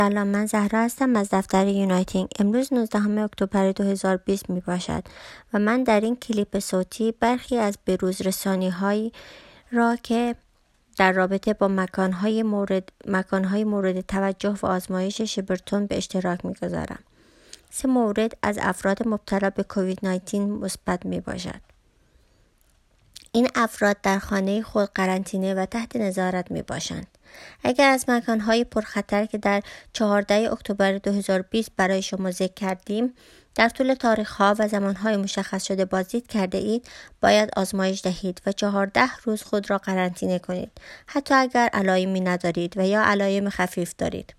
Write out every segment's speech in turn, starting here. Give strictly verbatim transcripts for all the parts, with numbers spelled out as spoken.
سلام، من زهرا هستم از دفتر یونایتینگ. امروز نوزدهم اکتبر دو هزار و بیست می باشد و من در این کلیپ صوتی برخی از بروز رسانی هایی را که در رابطه با مکانهای مورد, مکانهای مورد توجه و آزمایش شپرتون به اشتراک می گذارم. سه مورد از افراد مبتلا به کووید نوزده مثبت می باشد. این افراد در خانه خود قرنطینه و تحت نظارت می باشند. اگر از مکانهای پرخطر که در چهاردهم اکتبر دو هزار و بیست برای شما ذکر کردیم در طول تاریخ‌ها و زمانهای مشخص شده بازدید کرده اید، باید آزمایش دهید و چهارده روز خود را قرنطینه کنید، حتی اگر علائمی ندارید و یا علائم خفیف دارید.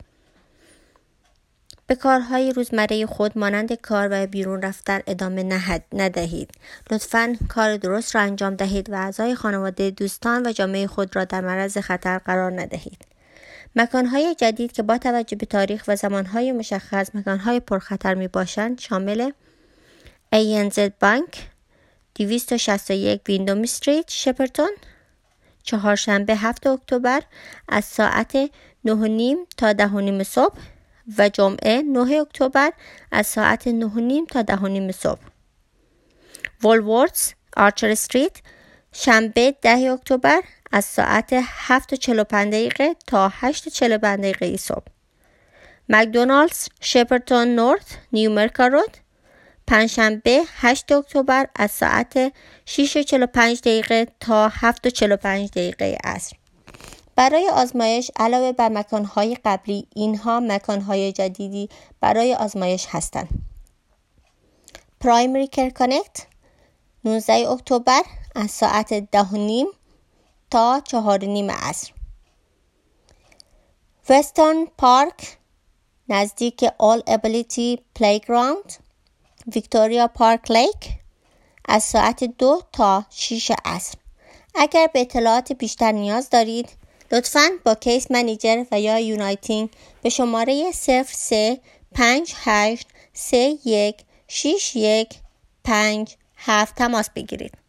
به کارهای روزمره خود مانند کار و بیرون رفتن ادامه نهد ندهید. لطفاً کار درست را انجام دهید و اعضای خانواده، دوستان و جامعه خود را در معرض خطر قرار ندهید. مکانهای جدید که با توجه به تاریخ و زمانهای مشخص مکانهای پرخطر می باشند شامل ای ان زد بانک، دویست و شصت و یک ویندوم استریت، شپرتون، چهارشنبه هفتم اکتبر از ساعت نه و نیم تا ده و نیم صبح و جمعه نهم اکتبر از ساعت نه و نیم تا ده و نیم صبح. وولوردز، آرچر استریت، شنبه ده اکتبر از ساعت هفت و چهل و پنج دقیقه تا هشت و چهل و پنج دقیقه صبح. مکدونالدز، شپرتون نورث، نیومرکا رود، پنجشنبه هشتم اکتبر از ساعت شش و چهل و پنج دقیقه تا هفت و چهل و پنج دقیقه عصر. برای آزمایش علاوه بر مکانهای قبلی، اینها مکانهای جدیدی برای آزمایش هستند. پرایمری کر کانکت، نوزدهم اکتبر از ساعت ده و نیم تا چهار و نیم عصر. وسترن پارک نزدیک آل ابیلیتی پلیگراوند، ویکتوریا پارک لیک از ساعت دو تا شش عصر. اگر به اطلاعات بیشتر نیاز دارید لطفاً با کیس منیجر و یا یونایتینگ به شماره صفر سه پنج هشت سه یک شش یک پنج هفت تماس بگیرید.